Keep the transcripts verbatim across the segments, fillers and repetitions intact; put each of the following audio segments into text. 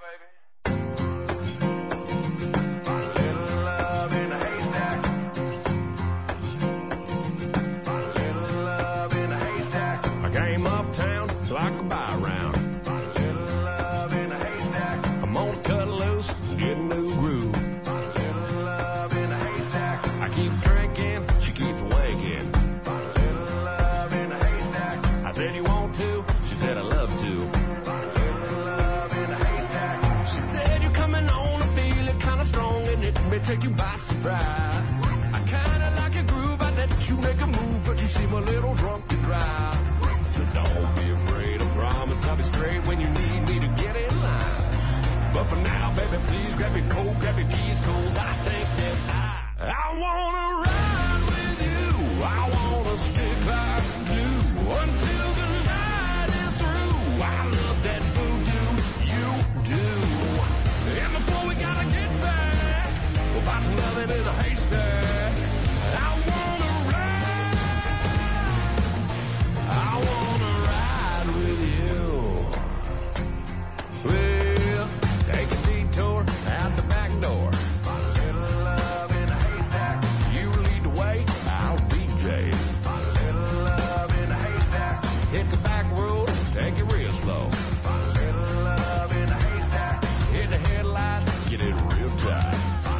Take you by surprise. I kinda like your groove. I let you make a move, but you seem a little drunk to drive. So don't be afraid. I promise I'll be straight when you need me to get in line. But for now, baby, please grab your coat, grab your keys, 'cause I think that I I wanna ride with you. I wanna stick like glue until the night is through. I love that voodoo you do. And before we gotta get back, we'll find some loving in a haystack. I wanna ride, I wanna ride with you. Well, take a detour out the back door. My little love in a haystack. You lead the way, I'll D J. My little love in a haystack. Hit the back road, take it real slow. My little love in a haystack. Hit the headlights, get it real tight.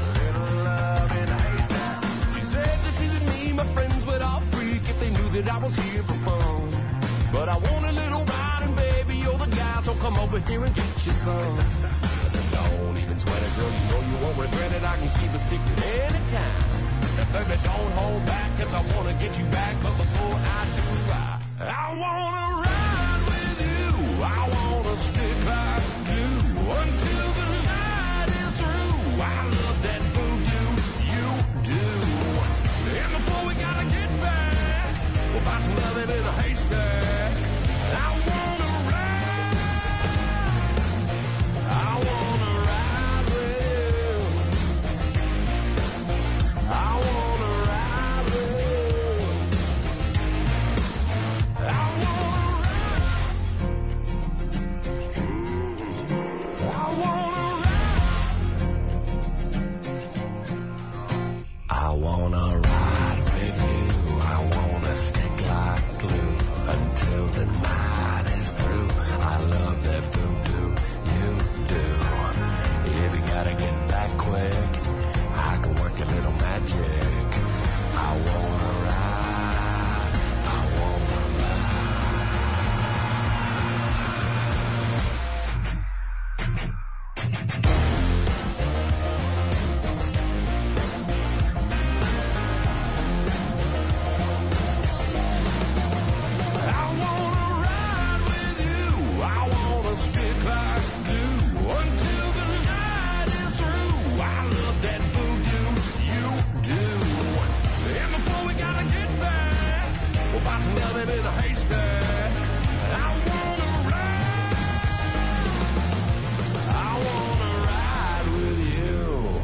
That I was here for fun, but I want a little riding, baby. You're the guy, so come over here and get your son. I said, don't even sweat it, girl. You know you won't regret it. I can keep a secret anytime. Now, baby, don't hold back, 'cause I want to get you back. But before I do, I, I want to ride with you. I want to stick like glue until the night is through. I love that voodoo you do. And before we gotta get back, we'll find some loving in a haystack. I wanna ride, I wanna ride with you. I wanna ride with you. I wanna ride. I wanna ride. I wanna ride with you. I wanna stick like glue until the night is through. I love that voodoo you do. If you gotta get back quick, I can work a little magic. I wanna ride, I wanna in a haystack. I wanna ride, I wanna ride with you.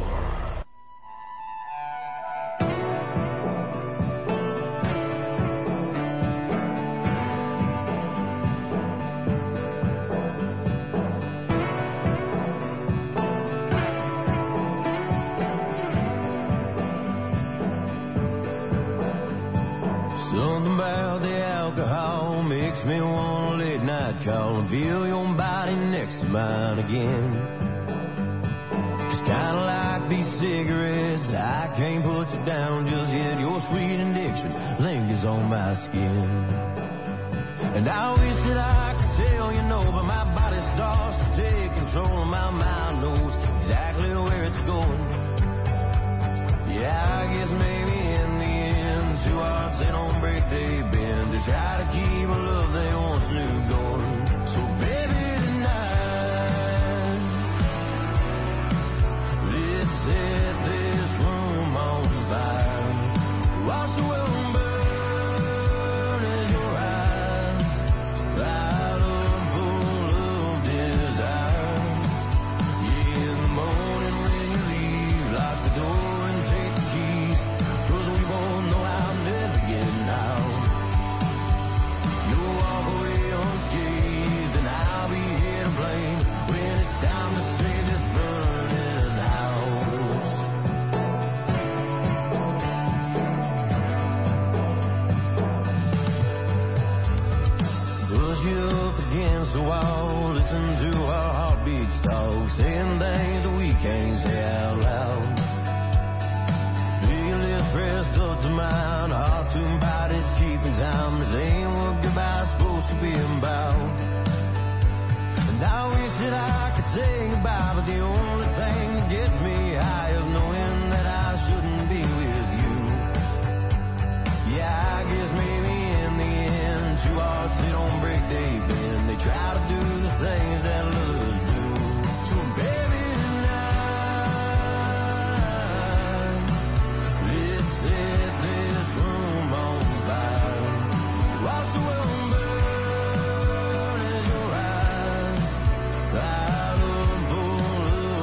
Something about the alcohol makes me want a late night call and feel your body next to mine again. It's kinda like these cigarettes, I can't put you down just yet. Your sweet addiction lingers on my skin. And I wish that I could tell you no, but my body starts to take control and my mind knows exactly where it's going. Yeah, I guess maybe in the end, two hearts they don't break, they bend to try to keep a love they once knew going. So baby tonight, let's set this room on fire. Watch the world burn as your eyes light saying things that we can't say out loud. Feel is pressed up to mine, heart to body's keeping time. This ain't what goodbye's supposed to be about. And I wish that I could say goodbye, but the only thing that gets me high is knowing that I shouldn't be with you. Yeah, I guess maybe in the end, two hearts they don't break, they bend. They try to do the things that lovers do. So baby tonight, let's set this room on fire. Watch the world burn as your eyes light up full of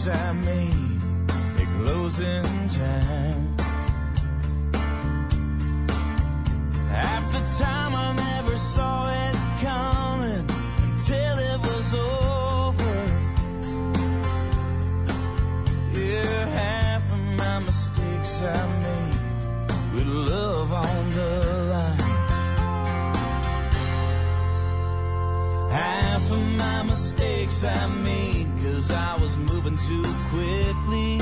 mistakes I made at closing time. Half the time I never saw it coming until it was over. Yeah, half of my mistakes I made with love on the line. Half of my mistakes I made 'cause I was moving too quickly.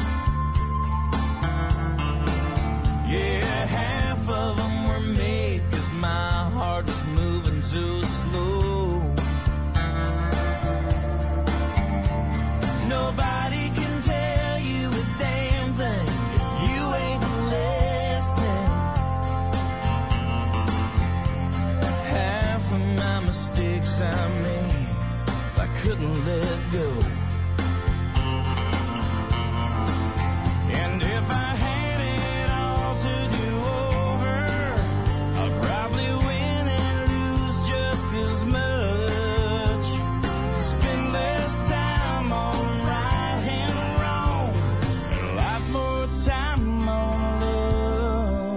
Yeah, half of them were made 'cause my heart was moving too slow. Nobody can tell you a damn thing if you ain't listening. Half of my mistakes I made 'cause I couldn't let go. And if I had it all to do over, I'd probably win and lose just as much. Spend less time on right and wrong, and a lot more time on love.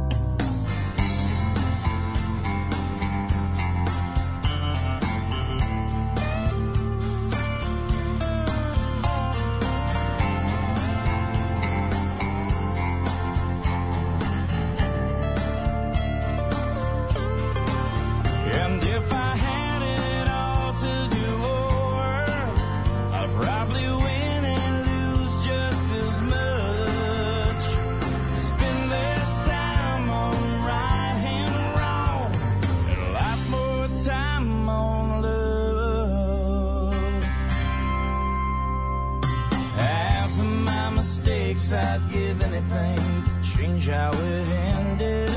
And if I had it all to do over, I'd probably win and lose just as much. Spend less time on right and wrong, and a lot more time on love. Half of my mistakes I'd give anything to change how it ended.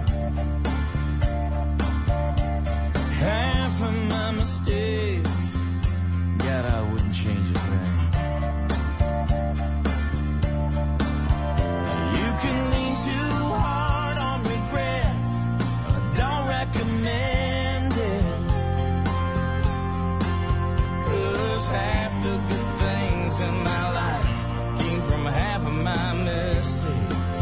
Half of my mistakes, God, I wouldn't change a thing. You can lean too hard on regrets, I don't recommend it. 'Cause half the good things in my life came from half of my mistakes.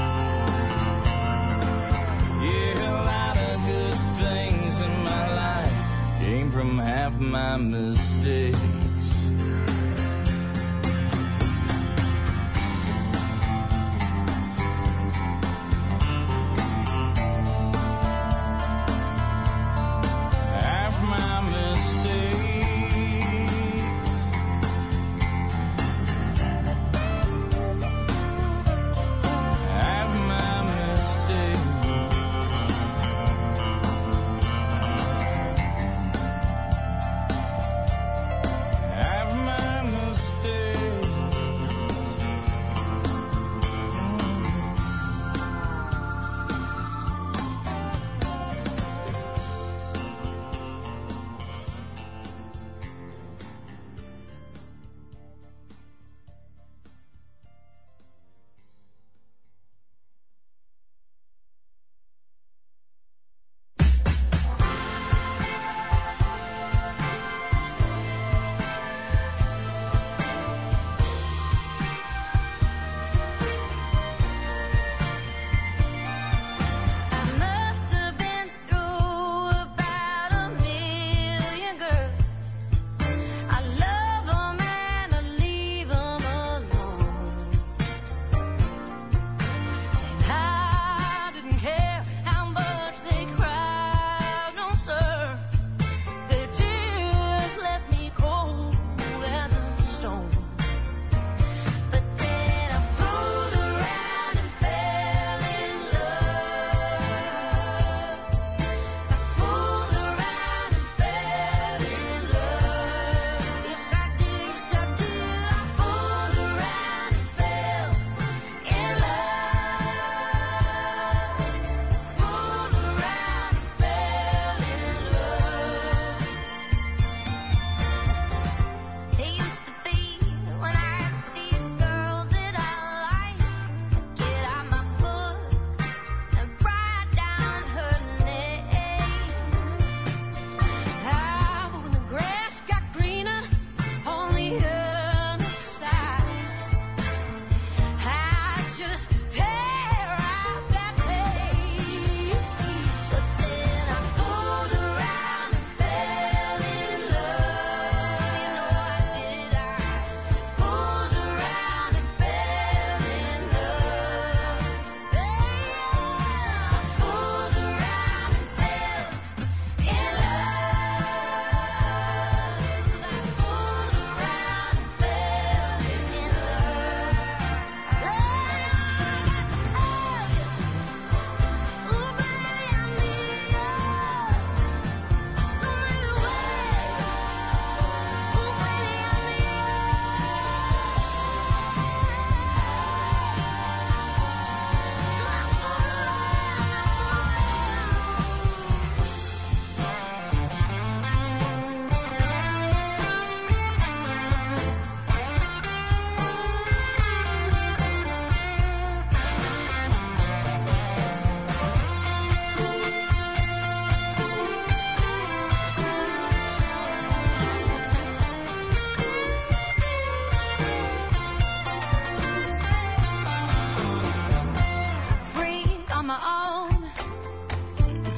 Yeah, a lot of good things in my life came from half my mistakes. Half my mistakes. Half my mistakes.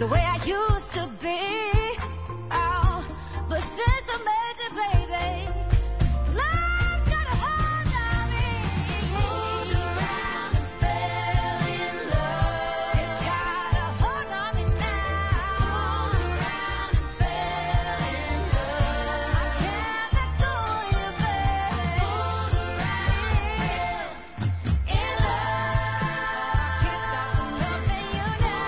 the way I used to be. Oh, but since I met you, baby, life's got a hold on me. Moved around and fell in love. It's got a hold on me now. Moved around and fell in love. I can't let go of you, baby. Moved around in love. Can't stop from loving you now.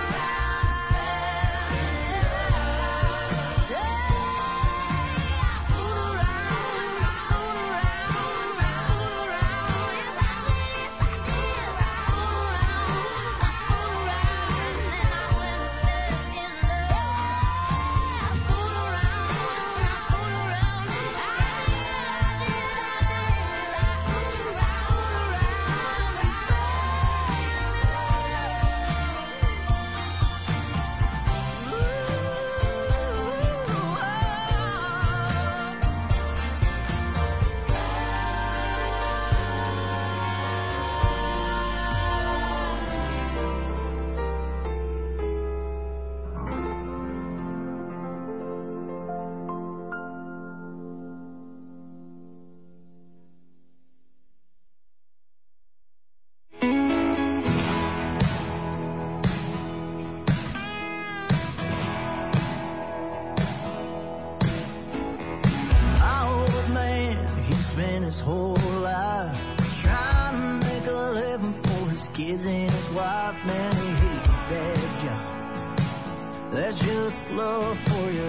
His whole life trying to make a living for his kids and his wife. Man, he hated that job. That's just love for you.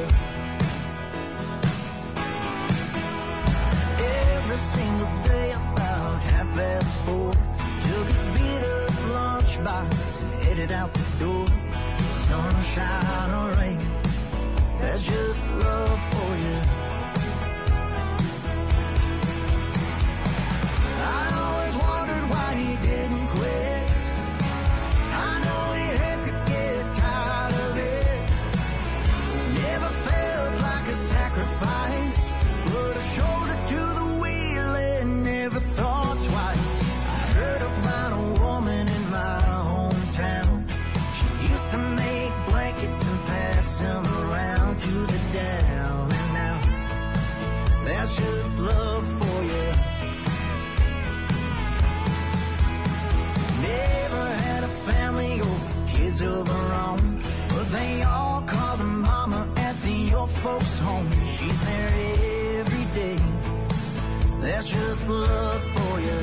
Every single day about half past four, took his beat up lunchbox and headed out the door. Sunshine or rain, that's just love for you. He didn't quit. I know he had to get tired of it. Never felt like a sacrifice. Put a shoulder to the wheel and never thought twice. I heard about a woman in my hometown. She used to make blankets and pass them around to the down and out. That's just love for you. Never had a family or kids of her own, but they all call her mama at the old folks' home. She's there every day. That's just love for you.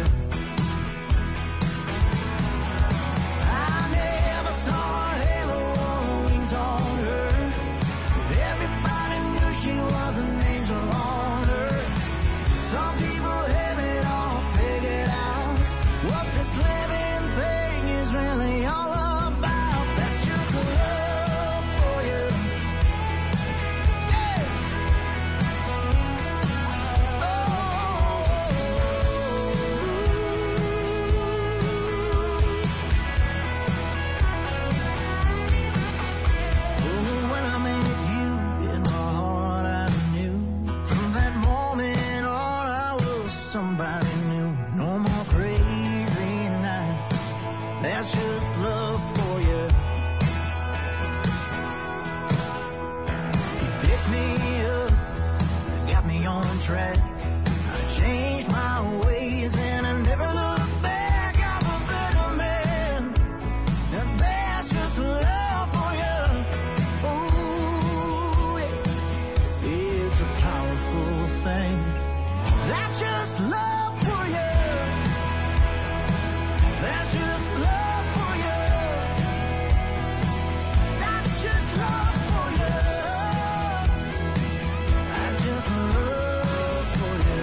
I never saw a halo or wings on her, but everybody knew she was an angel on earth. Some people have it all figured out. What this living thing is really all about. That's just love for you. Yeah. Oh, when I met you in my heart, I knew from that moment on I was somebody new. No more crazy nights. That's just love for you. You picked me up, got me on track. I changed my ways and I never looked back. I'm a better man, and that's just love for you. Ooh, yeah. It's a powerful thing. That's just love for you. That's just love for you. That's just love for you. That's just love for you.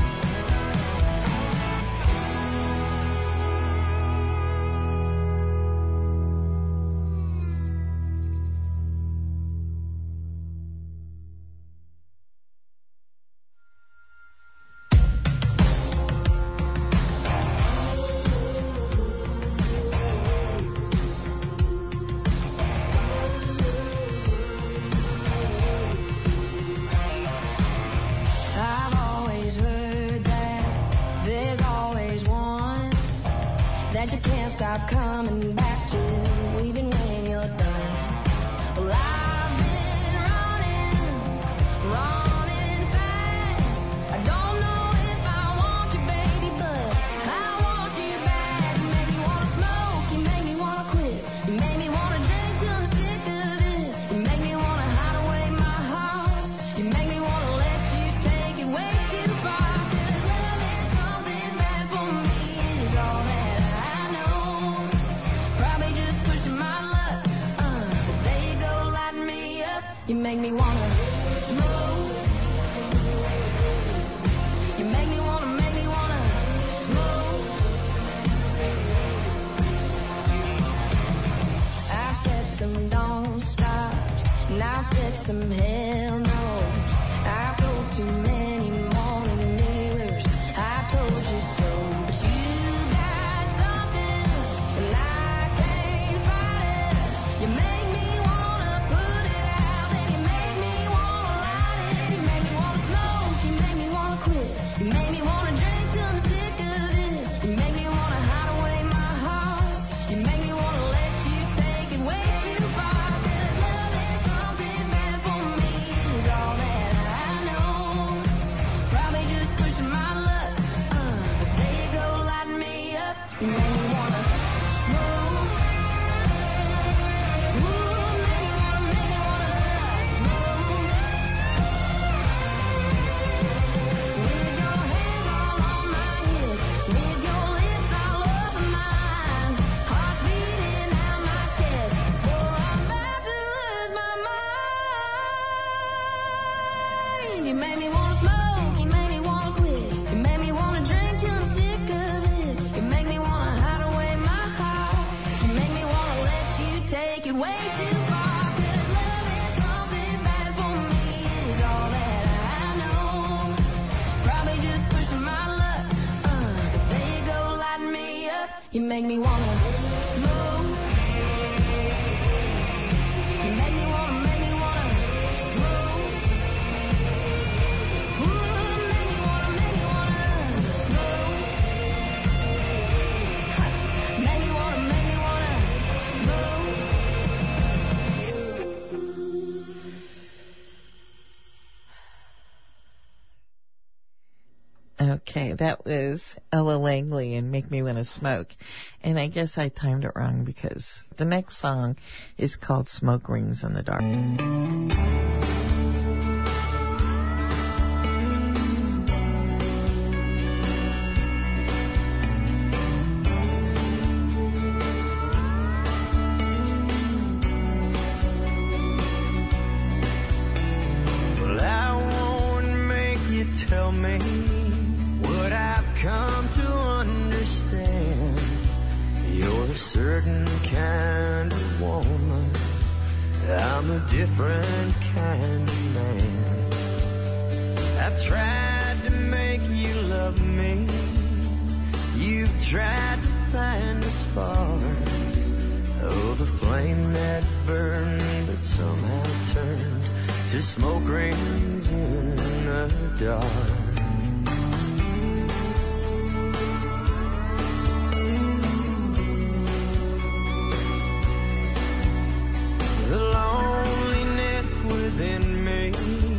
I've always heard that there's always one that you can't stop coming back to, even when you're done. You make me wanna smoke. You make me wanna, make me wanna smoke. I've said some don't stops, and I've said some hell no's. I've told too many morning mirrors I told you so, but you got something and I can't fight it. You make me wanna put it out, and you make me wanna light it. You make me wanna smoke, you make me wanna quit. You make me wanna drink till I'm sick of it. You make me wanna hide away my heart. You make me wanna let you take it way too far. 'Cause love is something bad for me is all that I know. Probably just pushing my luck, uh, but there you go, lighting me up. You make me wanna smoke. Ooh, make me wanna, make me wanna smoke. With your hands all on my hips, with your lips all over mine, heart beating out my chest. Oh, I'm about to lose my mind. You make me wanna smoke, you make me wanna quit. You make me wanna drink till I'm sick of it. You make me wanna hide away my heart. You make me wanna let you take it way too far. 'Cause love is something bad for me is all that I know. Probably just pushing my luck, uh, but there you go, lighting me up. You make me wanna smoke. You make me wanna, make me wanna smoke. Ooh, make me wanna, make me wanna smoke. Ha, make me wanna, make me wanna smoke. Okay, that was Ella Langley and Make Me Wanna Smoke. And I guess I timed it wrong because the next song is called Smoke Rings in the Dark. Well, I won't make you tell me what I've come to understand. You're a certain kind of woman, I'm a different kind of man. I've tried to make you love me, you've tried to find a spark. Oh, the flame that burned but somehow turned to smoke rings in the dark. The loneliness within me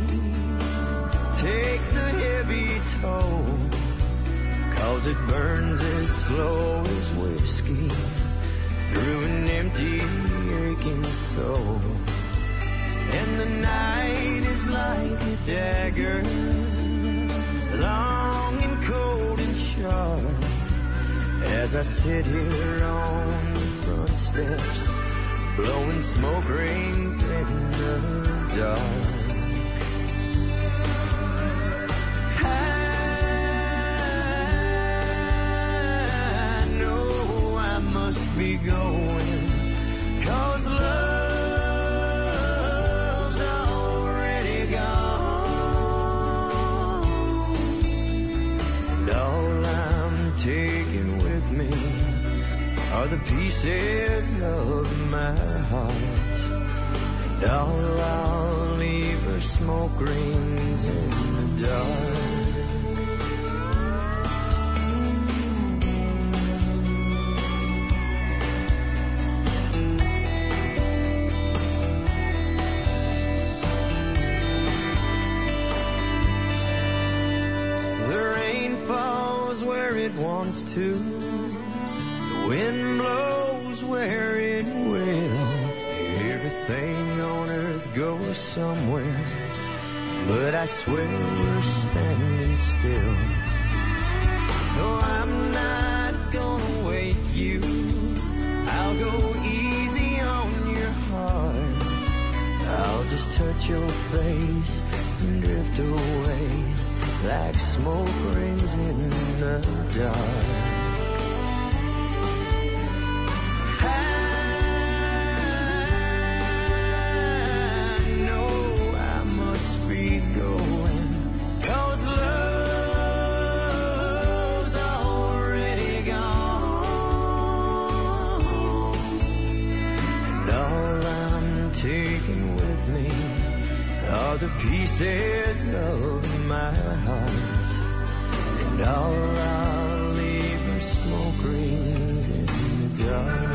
takes a heavy toll, 'cause it burns as slow as whiskey through an empty, aching soul. And the night is like a dagger, long and cold and sharp, as I sit here on the front steps, blowing smoke rings in the dark. I know I must be going, 'cause love's already gone. And all I'm taking with me are the pieces of my heart, and all I'll leave are smoke rings in the dark. The rain falls where it wants to, the wind blows where it will. Everything on earth goes somewhere, but I swear we're standing still. So I'm not gonna wake you, I'll go easy on your heart. I'll just touch your face and drift away like smoke rings in the dark. The pieces of my heart, and all I'll leave are smoke rings in the dark.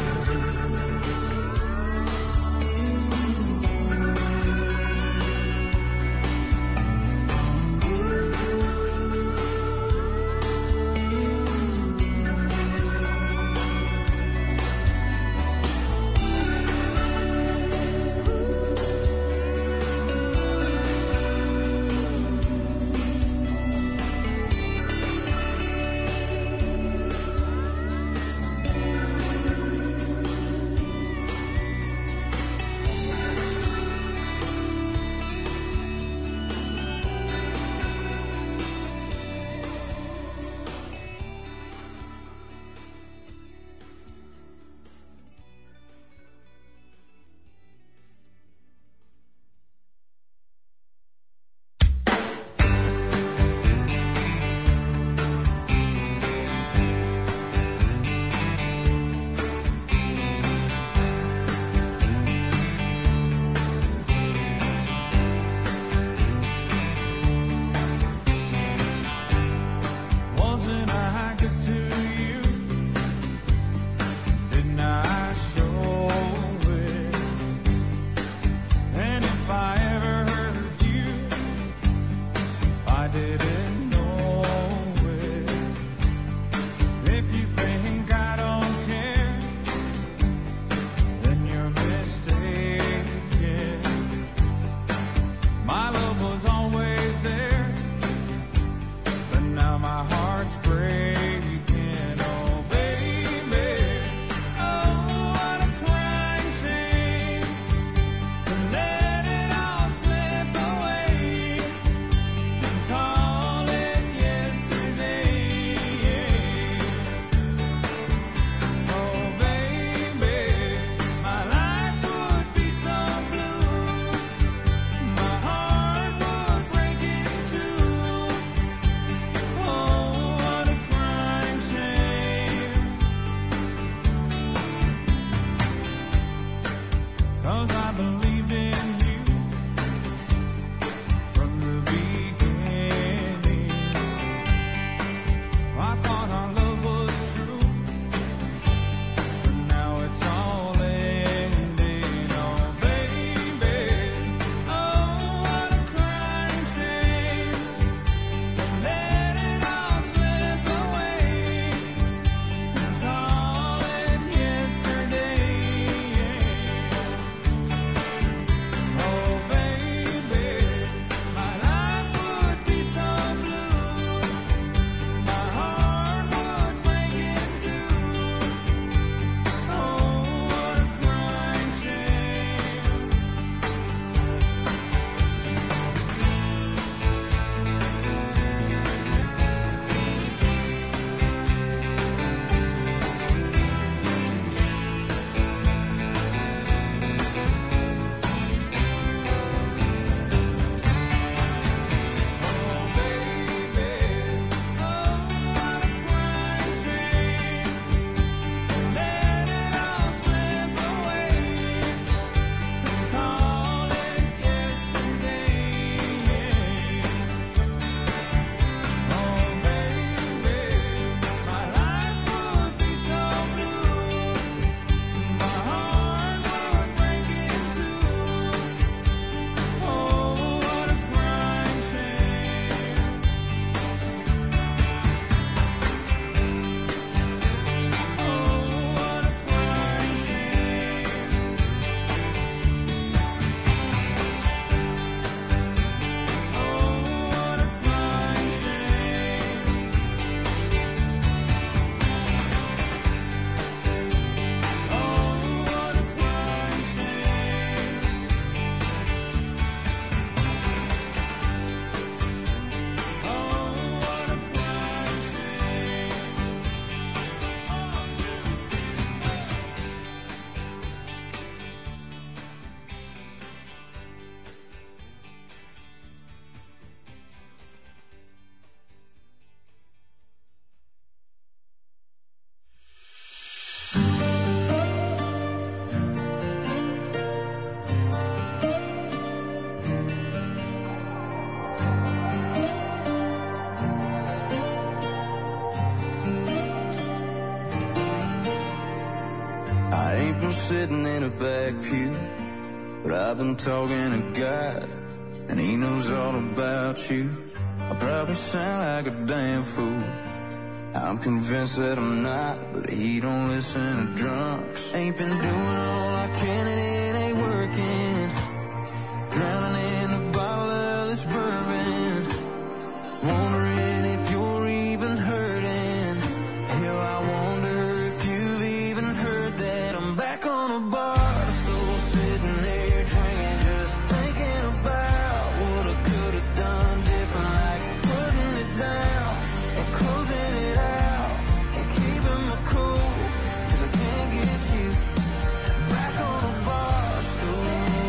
I ain't been sitting in a back pew, but I've been talking to God, and he knows all about you. I probably sound like a damn fool. I'm convinced that I'm not, but he don't listen to drunks. Ain't been doing all I can and it ain't working. Drowning in a bottle of this bourbon, wondering if you're even hurting. Hell, I wonder if you've even heard that I'm back on a bar stool, sitting there drinking, just thinking about what I could have done different, like putting it down and closing it out and keeping my cool, 'cause I can't get you back on a bar stool.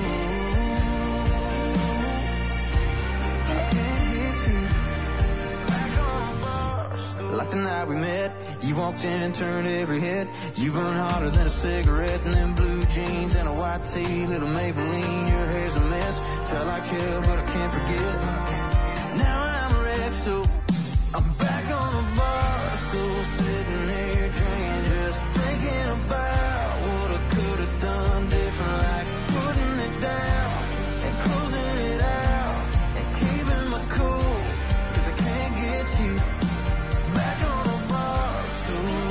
I can't get you back on a bar stool. Like the night we met, you walked in and turned every head. You burn hotter than a cigarette, and them blue jeans and a white tee, little Maybelline. Your hair's a mess, try like hell, but I can't forget. Now I'm wrecked, so I'm back on the bar stool, sitting there drinking, just thinking about what I could have done different, like putting it down and closing it out and keeping my cool, 'cause I can't get you back on a bar stool.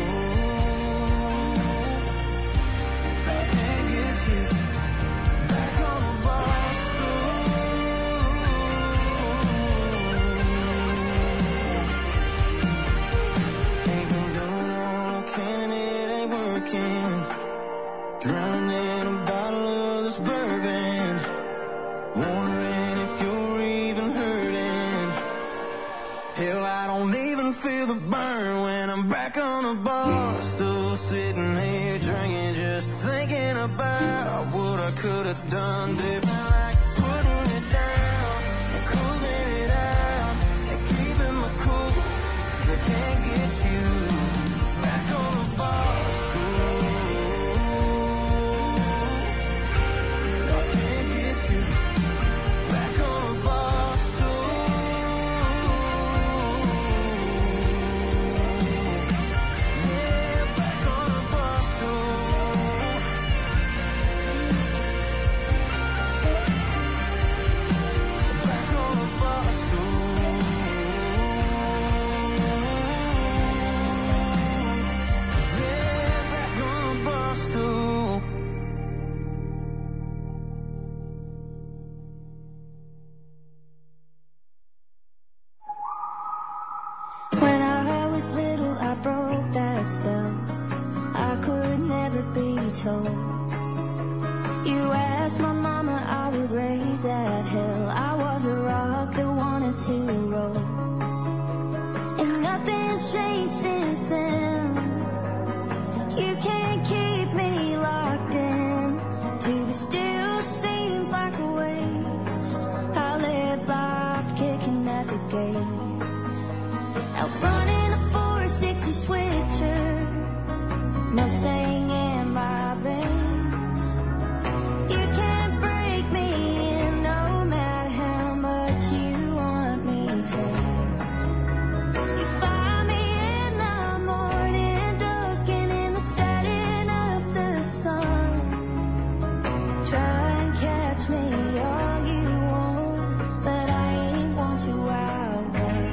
I can't get you back on a bar stool. Ain't been doing all I can and it ain't working. Drowning in a bottle of this bourbon, wondering if you're even hurting. Hell, I don't even feel the burn when I'm back on a bar stool, sitting here drinking, just thinking about what I could have done different, like putting it down and closing it out and keeping my cool, 'cause I can't get you back on a bar stool. I can't get you back on a bar stool. Yeah, back on a bar stool. Back on a bar stool. Yeah, back on a bar stool. When I was little, I broke that spell. I could never be told. You asked my mama, I would raise that hell. I was a rock that wanted to roll. And nothing's changed since then. You can't keep me locked in. To be still seems like a waste. I live life kicking at the gate. Out running a four sixty switcher, no staying in my veins. You can't break me in, no matter how much you want me to. You find me in the morning, dusking in the setting of the sun. Try and catch me all you want, but I ain't want you outright.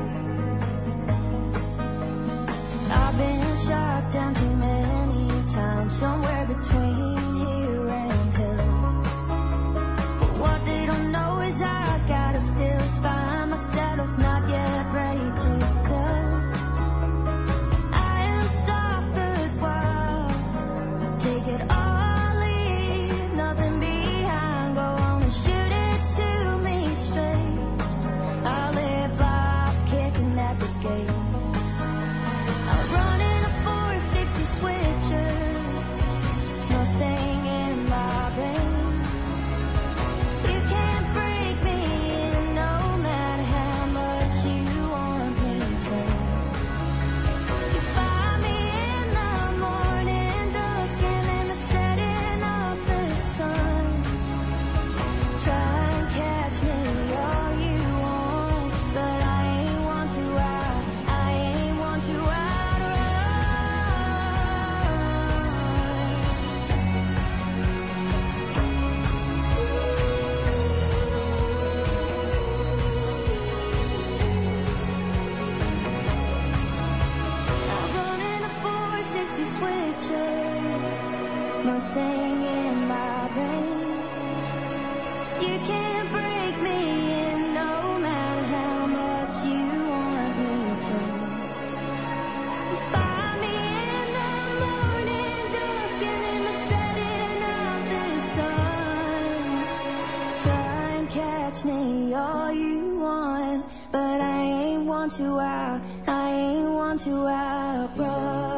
I've been shot down too many times, somewhere between here and hell. But what they don't know is I gotta still spine my saddle's not yet ready to sell. I am soft but wild, take it all, leave nothing behind. Go on and shoot it to me straight. I live life kicking at the gate. I run in a four sixty switcher, no staying in my veins. You can't break me in, no matter how much you want me to. You find me in the morning, dusking in the setting Mustang in my veins. You can't break me in no matter how much you want me to. You find me in the morning dusk and in the setting of the sun. Try and catch me all you want, but I ain't one to out, I ain't one to outrun.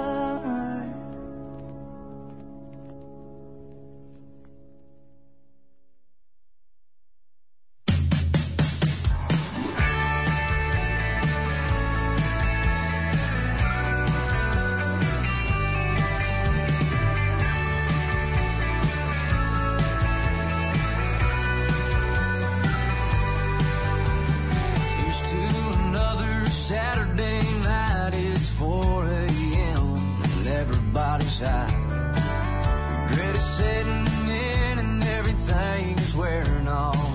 Saturday night, it's four a.m. and everybody's out. Regret is setting in and everything is wearing off.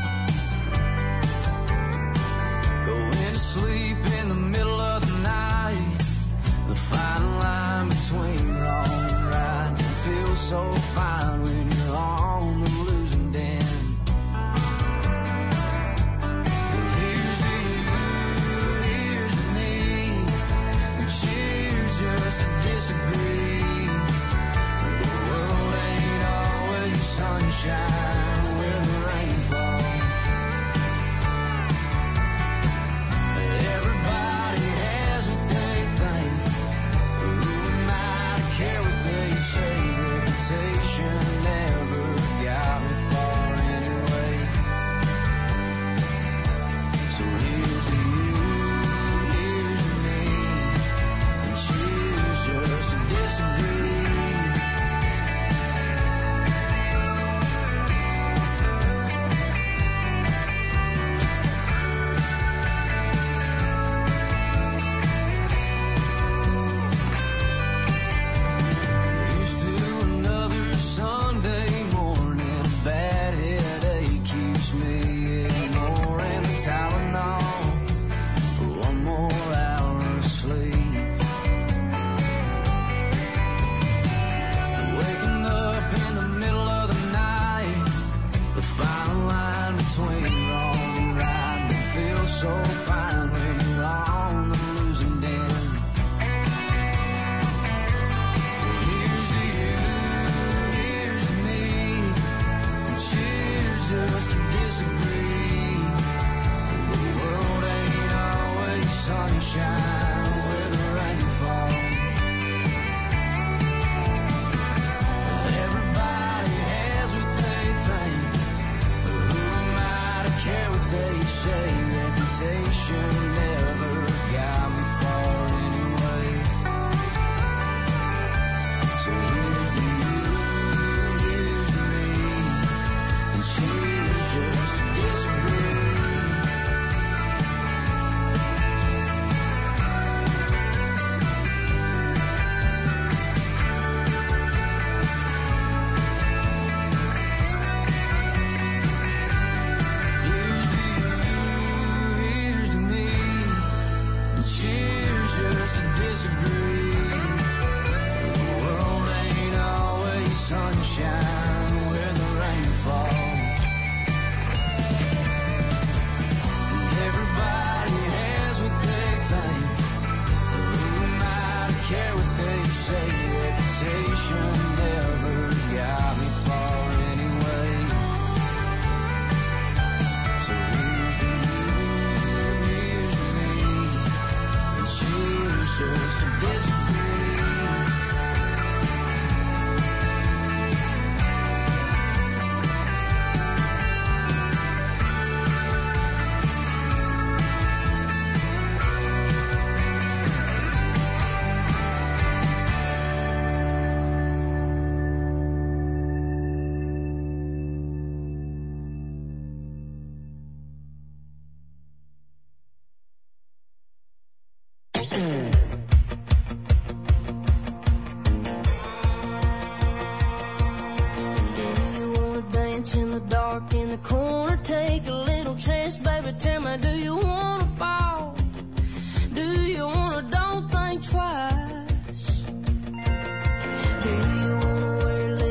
Going to sleep in the middle of the night, the fine line between wrong and right. It feels so fine when you're on the losing end. Sunshine when the rain falls. Everybody has what they think. Who am I to care what they say? Reputation never got me far anyway. So here's to you, here's to me, and cheers just to disagree. So fine when you're on the losing end. Here's to you, here's to me, and cheers just to disagree. The world ain't always sunshine where the rain falls. Everybody has what they think, but who am I to care what they say? Reputation never got me far anyway. So here's to you, here's to me, and cheers just to disagree. Cheers just to disagree. The world ain't always sunshine where the rain falls. And everybody has what they think. Who am I to care what they say? Reputation never got me far anyway. So here's to you, here's to me, cheers just to disagree. In the dark in the corner, take a little chance, baby. Tell me, do you wanna fall? Do you wanna don't think twice? Do you wanna wear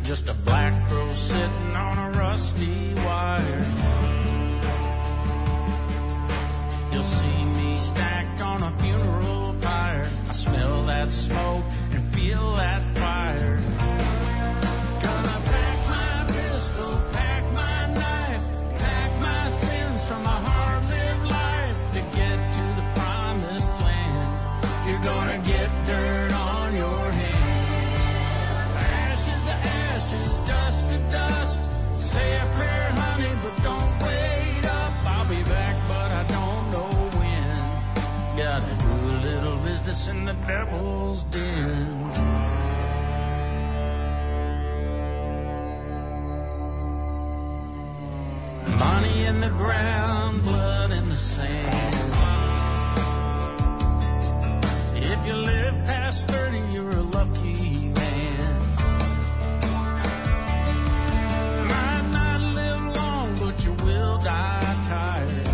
just a black crow sitting on a rusty wire. You'll see me stacked on a funeral pyre. I smell that smoke and feel that fire. Gonna pack my pistol, pack my knife, pack my sins from a hard-lived life to get to the promised land. You're gonna get dirt on your hands. Ashes to ashes, dust to dust. Say a prayer, honey, but don't wait up. I'll be back, but I don't know when. Gotta do a little business in the devil's den. Money in the ground, blood in the sand. If you live past thirty, you're a lucky man. Might not live long, but you will die tired.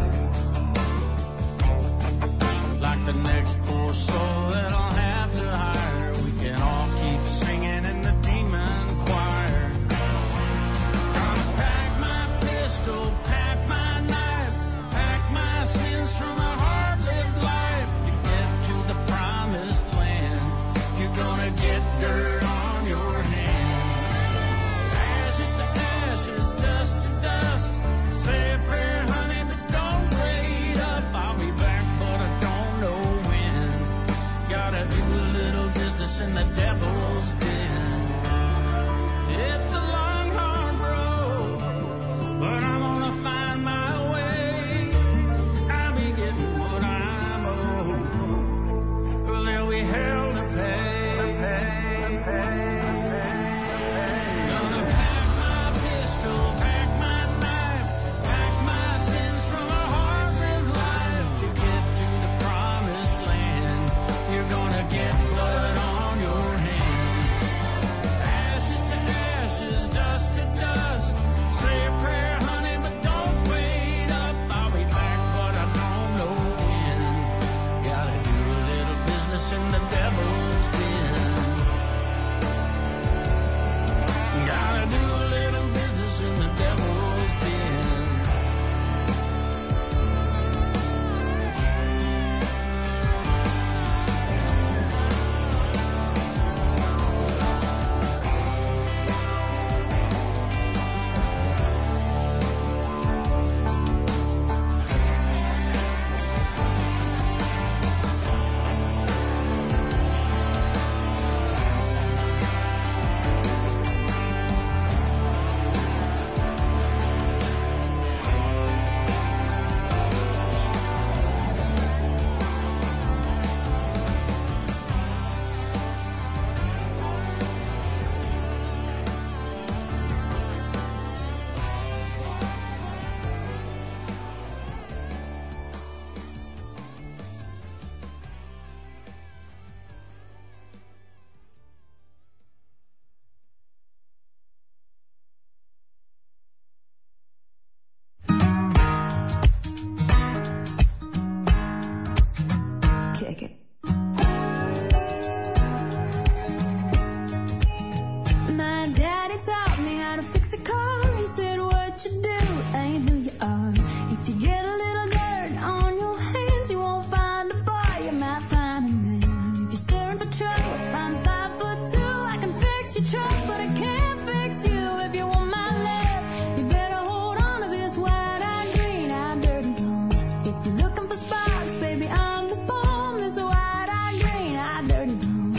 Like the next poor soul that I'll have to hire. We can all keep singing in the demon choir. Gonna pack my pistol, pack my knife, pack my sins from a hard-lived life to get to the promised land. You're gonna get dirt on your hands. Ashes to ashes, dust to dust. Say a prayer, honey, but don't wait up. I'll be back, but I don't know when. Gotta do a little business in the devil's den. It's a long, hard road, but I'm gonna find my way. I'll be getting what I'm owed. Well, there'll be hell to pay. Gonna pack my pistol, pack my knife, pack my sins from a hard-lived life to get to the promised land. You're gonna get blood on your hands. Ashes to ashes, dust to dust. Say a prayer, honey, but don't wait up. I'll be back, but I don't know when. Gotta do a little business in the devil's den. Gotta do a little business in the devil's den. Kick it. My daddy taught me how to fix a car. He said what you do ain't who you are. If you get a little dirt on your hands, you won't find a boy, you might find a man. If you're stirring for trouble, I'm five foot two, I can fix your truck, but I can't fix you. If you want my love, you better hold on to this wide-eyed, green-eyed, dirty blonde. If you're looking for sparks, baby, I'm the bomb. This wide-eyed, green-eyed, dirty blonde.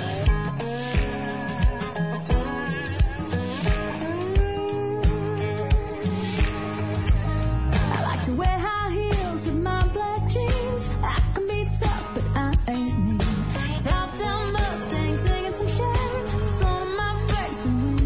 I like to wear high heels with my black jeans. I can be tough, but I ain't mean. Top down Mustang, singing some Sharon. Sun on my face and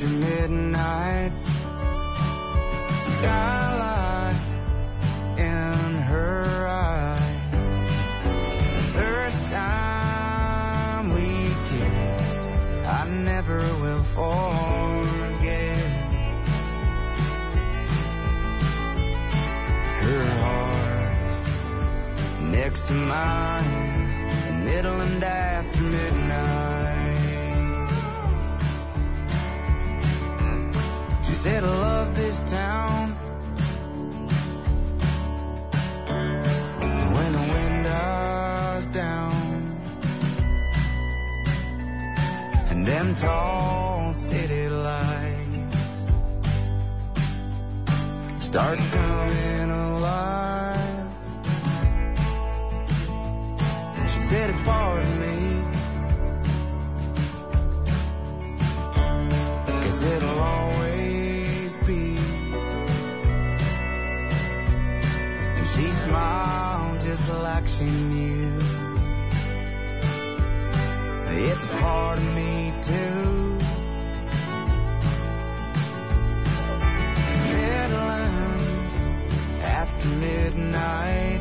after midnight. Skylight in her eyes. The first time we kissed, I never will forget. Her heart next to mine, in middle and after midnight. She said, I love this town. When the window's down and them tall city lights start coming alive. She said it's part of me, 'cause it'll always be. And she smiled just like she knew it's a part of me too. Midland after midnight.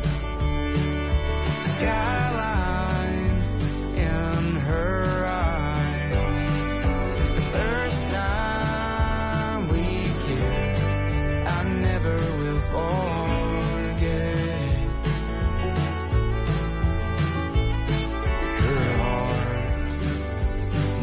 Skyline in her eyes. The first time we kissed, I never will forget. Her heart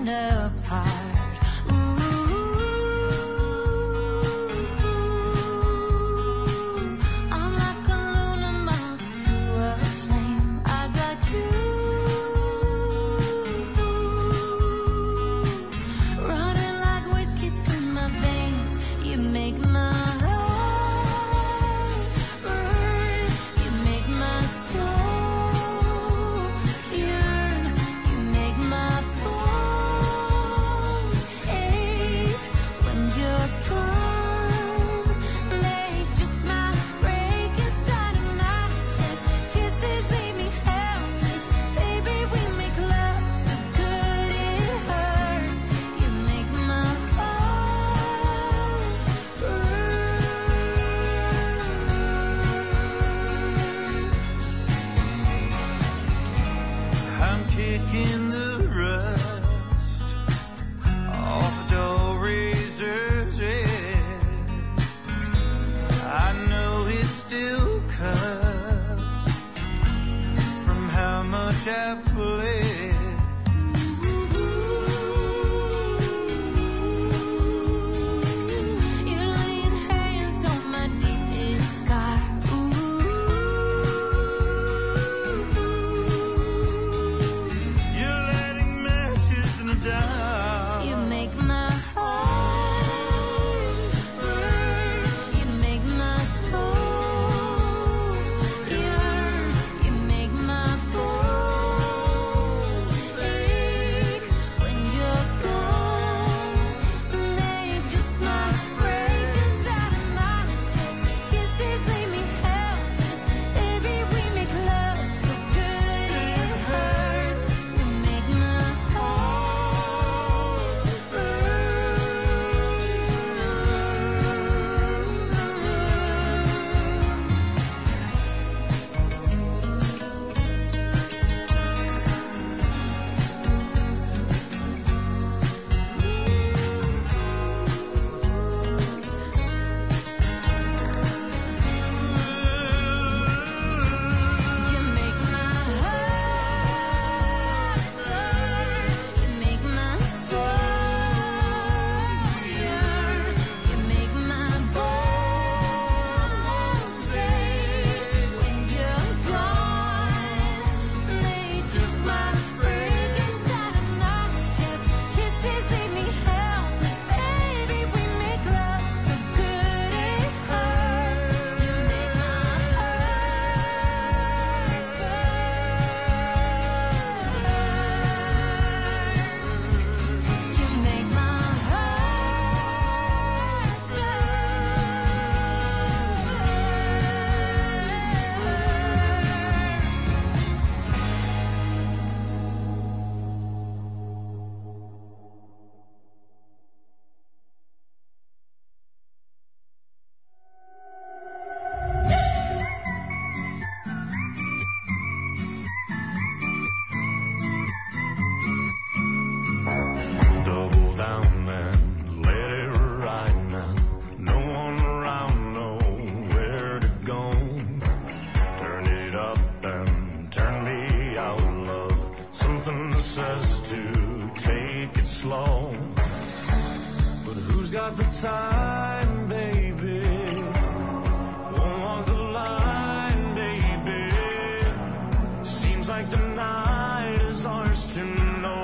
drifting apart. Ooh, I'm like a lunar moth to a flame. I got you running like whiskey through my veins. You make my heart burn. You make my soul yearn. You make my bones ache when you're gone. They just might break inside of my chest. Kisses leave me helpless. Baby, we make love so good it hurts. You make my heart I'm kicking the rust off the door razor's edge. I know it still cuts from how much I've bled. You're laying hands on my deepest scar. Ooh, You're lighting matches in the dark. you make my heart burn. You make my soul yearn. You make my bones ache when you're gone. They just might break inside of my chest. Kisses leave me helpless. Baby, we make love so good it hurts. You make my heart You make my heart burn. You make my soul yearn. You make my bones ache when you're gone. They just might break inside of my chest. Kisses leave me helpless. Baby, we make love so good it hurts. You make my heart burn. You make my heart burn. Double down and let it ride now. No one around, nowhere to go. Turn it up and turn me out, love. Something that says to take it slow. But who's got the time, baby? Won't walk the line, baby. Seems like the night is ours to know.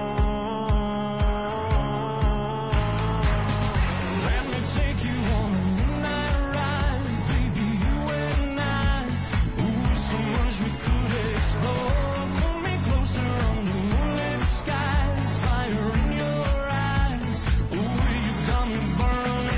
Let me take you on a midnight ride, baby, you and I. Ooh, so much we could explore. Pull me closer under moonlit skies, fire in your eyes. Ooh, you got me burning.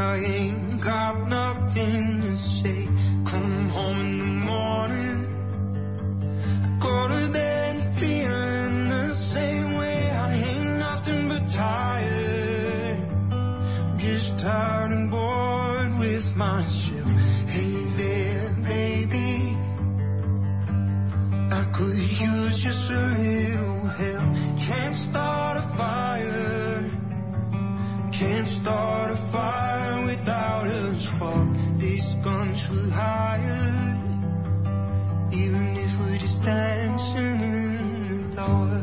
I ain't got nothing to say. Come home in the morning, I go to bed feeling the same way. I ain't nothing but tired, just tired and bored with myself. Hey there, baby, I could use just a little help. Can't start a fire, can't start a fire without a spark. This gun's for hire, even if we're just dancing in the dark.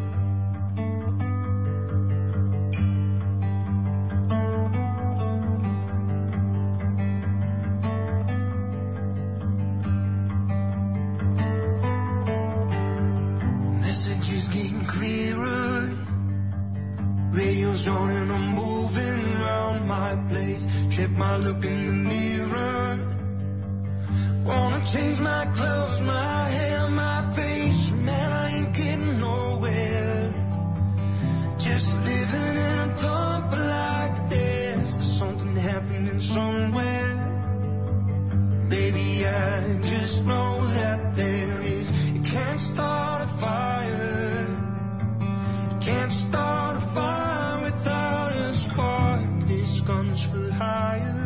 Messages getting clearer, radio's on and I'm moving around my place. Check my look in the mirror, wanna change my clothes, my hair, my face. Man, I ain't getting nowhere, just living in a dump like this. There's something happening somewhere, baby, I just know that there is. You can't start a fire, you can't start a fire without a spark. This gun's for hire,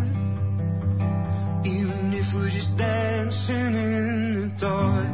even if we're just dancing in the dark.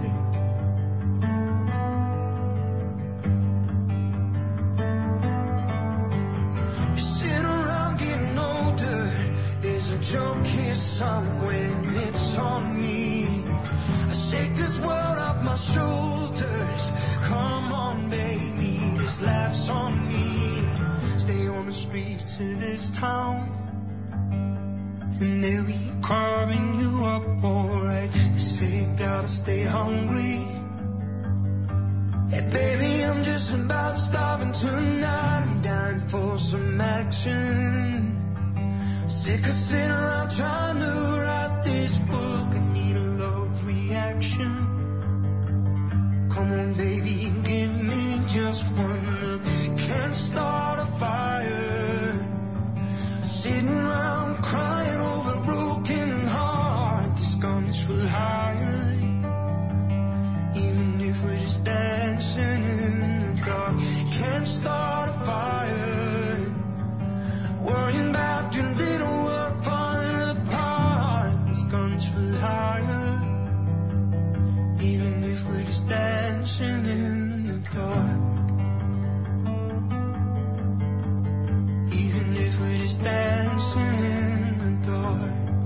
We sit around getting older, there's a joke here somewhere and it's on me. I shake this world off my shoulders. Come on, baby, this laugh's on me. Stay on the streets of this town, and they'll be carving you up alright. They say gotta stay hungry. Hey baby, I'm just about starving tonight. I'm dying for some action. Sick of sitting around trying to write this book. I need a love reaction. Come on baby, give me just one look. Can't start a fire, sitting around crying over a broken heart. This gun's for hire, even if we're just dancing in the dark. Can't start a fire, worrying about your little world falling apart. This gun's for hire, even if we're just dancing in the dark. Even if we're just dancing in the dark.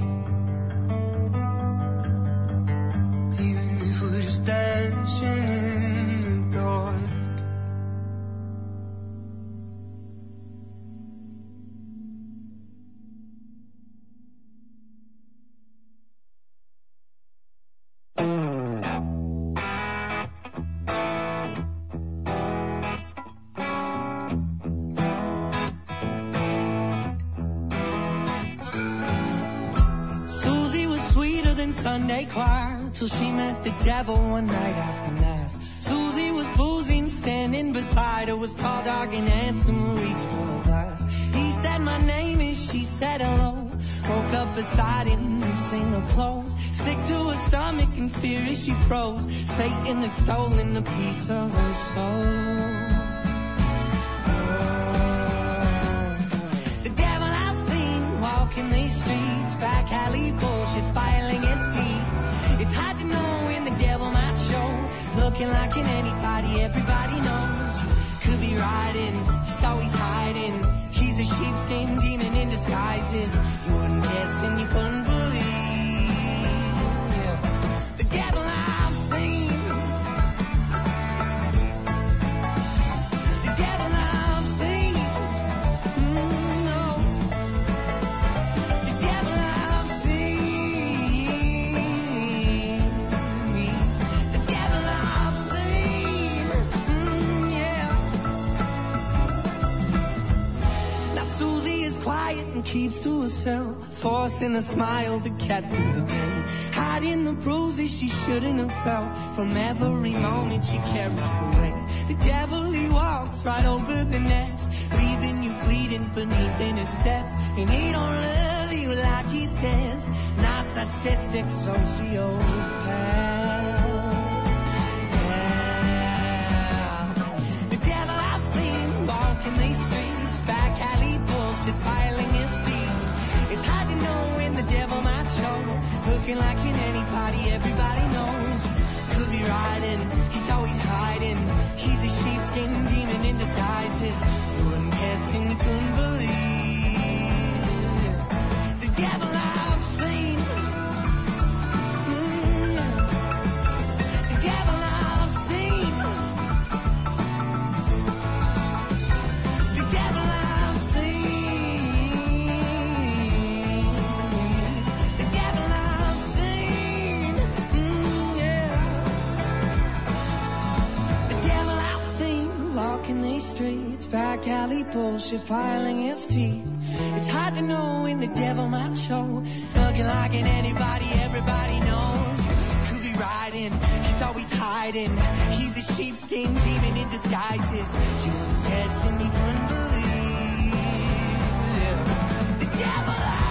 Even if we're just dancing in the dark. Sunday choir till she met the devil one night after mass. Susie was boozing, standing beside her was tall, dark, and handsome, reached for a glass. He said my name and she said hello. Woke up beside him in single clothes, sick to her stomach and fear as she froze. Satan had stolen a piece of her soul. Oh. The devil I've seen walking these streets, back alley bullshit, filing his teeth. It's hard to know when the devil might show, looking like an anybody everybody knows. Could be riding, he's always hiding. He's a sheepskin demon in disguises. You wouldn't guess and you couldn't believe. Yeah. The devil I've seen, the devil I've seen. Mm, no. The devil I've seen, the devil I've seen. Mm, yeah. Now Susie is quiet and keeps to herself, forcing a smile to get through the day, hiding the bruises she shouldn't have felt. From every moment she carries the weight. The devil, he walks right over the next, leaving you bleeding beneath in his steps. And he don't love narcissistic sociopath. Yeah. The devil I've seen walking these streets, back alley bullshit, filing his teeth. It's hard to know when the devil might show, looking like in any party everybody knows. Could be riding, he's always hiding. He's a sheepskin demon in disguises. Couldn't guess and you couldn't believe. The devil I've seen. Mm. The devil I've seen. The devil I've seen. The devil I've seen. Mm, yeah. The devil I've seen walking these streets, back alley bullshit, filing his teeth. It's hard to know when the devil might show, looking like in anybody everybody knows. Could be riding, he's always hiding. He's a sheepskin demon in disguises. You guess and you couldn't believe. The devil I